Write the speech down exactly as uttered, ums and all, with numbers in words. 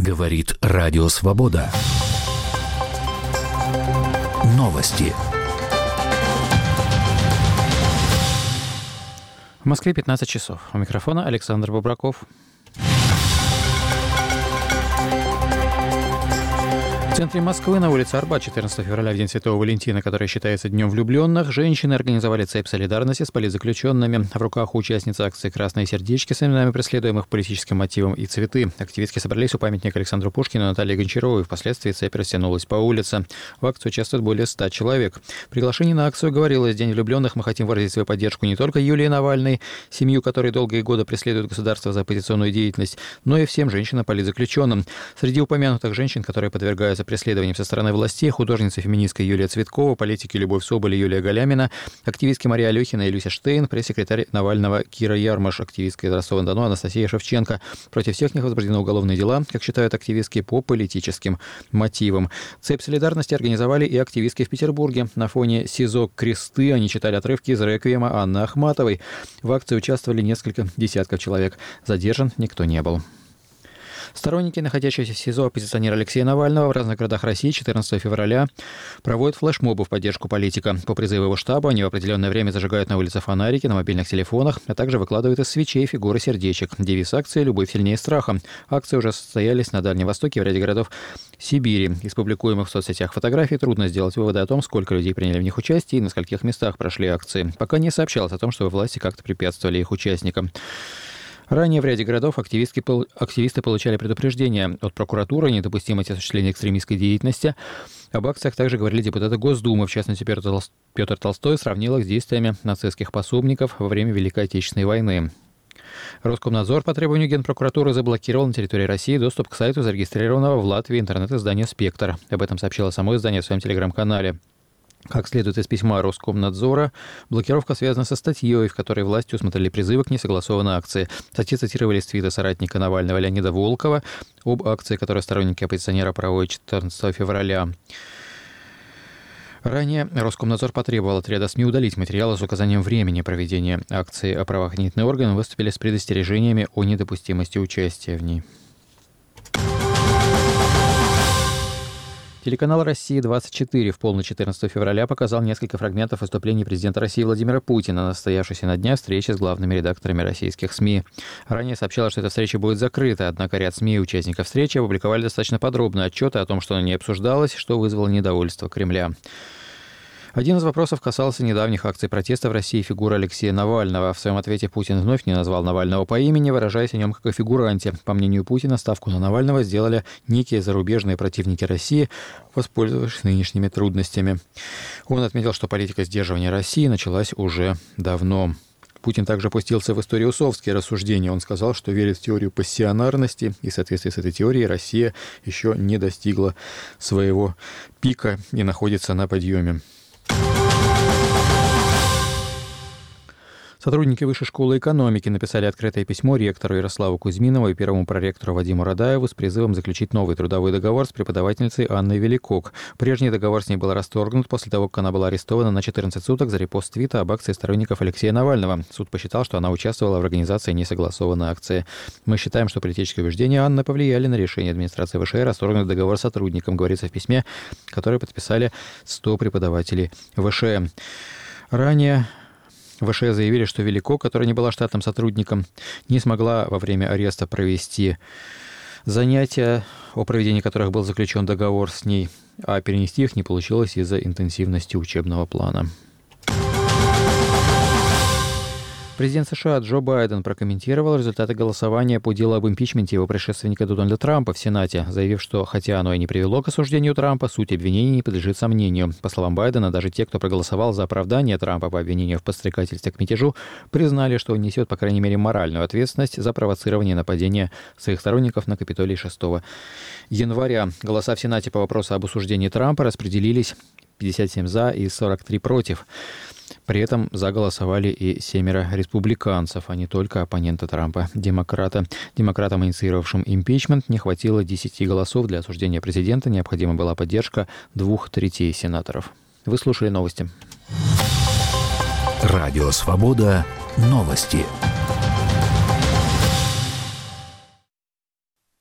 Говорит Радио Свобода. Новости. В Москве пятнадцать часов. У микрофона Александр Бобраков. В центре Москвы на улице Арбат четырнадцатого февраля, в день Святого Валентина, который считается Днем влюбленных, женщины организовали цепь солидарности с политзаключенными. В руках у участниц акции «Красные сердечки» с именами преследуемых политическим мотивом и цветы. Активистки собрались у памятника Александру Пушкину и Наталье Гончаровой. Впоследствии цепь растянулась по улице. В акции участвует более ста человек. В приглашении на акцию говорилось: «День влюбленных. Мы хотим выразить свою поддержку не только Юлии Навальной, семью которой долгие годы преследует государство за оппозиционную деятельность, но и всем женщинам-политзаключенным». Среди упомянутых женщин, которые подвергаются преследованием со стороны властей, художница-феминистка Юлия Цветкова, политики Любовь Соболь и Юлия Галямина, активистки Мария Алехина и Люся Штейн, пресс-секретарь Навального Кира Ярмаш, активистка из Ростова-на-Дону Анастасия Шевченко. Против всех них возбуждены уголовные дела, как считают активистки, по политическим мотивам. Цепь солидарности организовали и активистки в Петербурге. На фоне СИЗО «Кресты» они читали отрывки из реквиема Анны Ахматовой. В акции участвовали несколько десятков человек. Задержан никто не был. Сторонники, находящиеся в СИЗО оппозиционера Алексея Навального в разных городах России четырнадцатого февраля проводят флешмобы в поддержку политика. По призыву его штаба они в определенное время зажигают на улице фонарики на мобильных телефонах, а также выкладывают из свечей фигуры сердечек. Девиз акции «Любовь сильнее страха». Акции уже состоялись на Дальнем Востоке в ряде городов Сибири. Из публикуемых в соцсетях фотографий трудно сделать выводы о том, сколько людей приняли в них участие и на скольких местах прошли акции. Пока не сообщалось о том, что власти как-то препятствовали их участникам. Ранее в ряде городов активисты получали предупреждения от прокуратуры о недопустимости осуществления экстремистской деятельности. Об акциях также говорили депутаты Госдумы. В частности, Петр Толстой сравнил их с действиями нацистских пособников во время Великой Отечественной войны. Роскомнадзор по требованию Генпрокуратуры заблокировал на территории России доступ к сайту зарегистрированного в Латвии интернет-издания «Спектр». Об этом сообщило само издание в своем телеграм-канале. Как следует из письма Роскомнадзора, блокировка связана со статьей, в которой власти усмотрели призывы к несогласованной акции. В статье цитировались твиты соратника Навального Леонида Волкова об акции, которую сторонники оппозиционера проводят четырнадцатого февраля. Ранее Роскомнадзор потребовал от ряда СМИ удалить материалы с указанием времени проведения акции, а правоохранительные органы выступили с предостережениями о недопустимости участия в ней. Телеканал «Россия-двадцать четыре» в полночь четырнадцатого февраля показал несколько фрагментов выступлений президента России Владимира Путина на состоявшейся на днях встрече с главными редакторами российских СМИ. Ранее сообщалось, что эта встреча будет закрыта, однако ряд СМИ и участников встречи опубликовали достаточно подробные отчеты о том, что она не обсуждалась, что вызвало недовольство Кремля. Один из вопросов касался недавних акций протеста в России фигуры Алексея Навального. В своем ответе Путин вновь не назвал Навального по имени, выражаясь о нем как о фигуранте. По мнению Путина, ставку на Навального сделали некие зарубежные противники России, воспользовавшись нынешними трудностями. Он отметил, что политика сдерживания России началась уже давно. Путин также опустился в историосовские рассуждения. Он сказал, что верит в теорию пассионарности, и в соответствии с этой теорией Россия еще не достигла своего пика и находится на подъеме. Сотрудники Высшей школы экономики написали открытое письмо ректору Ярославу Кузьминову и первому проректору Вадиму Радаеву с призывом заключить новый трудовой договор с преподавательницей Анной Великок. Прежний договор с ней был расторгнут после того, как она была арестована на четырнадцать суток за репост твита об акции сторонников Алексея Навального. Суд посчитал, что она участвовала в организации несогласованной акции. «Мы считаем, что политические убеждения Анны повлияли на решение администрации ВШЭ расторгнуть договор с сотрудником», говорится в письме, которое подписали сто преподавателей ВШЭ. Ранее ВШЭ заявили, что Великок, которая не была штатным сотрудником, не смогла во время ареста провести занятия, о проведении которых был заключен договор с ней, а перенести их не получилось из-за интенсивности учебного плана. Президент США Джо Байден прокомментировал результаты голосования по делу об импичменте его предшественника Дональда Трампа в Сенате, заявив, что хотя оно и не привело к осуждению Трампа, суть обвинений не подлежит сомнению. По словам Байдена, даже те, кто проголосовал за оправдание Трампа по обвинению в подстрекательстве к мятежу, признали, что он несет, по крайней мере, моральную ответственность за провоцирование нападения своих сторонников на Капитолий шестого января. Голоса в Сенате по вопросу об осуждении Трампа распределились пятьдесят семь за и сорок три против. При этом за голосовали и семеро республиканцев, а не только оппонента Трампа, демократа. Демократам, инициировавшим импичмент, не хватило десяти голосов для осуждения президента. Необходима была поддержка двух третей сенаторов. Вы слушали новости. Радио «Свобода». Новости.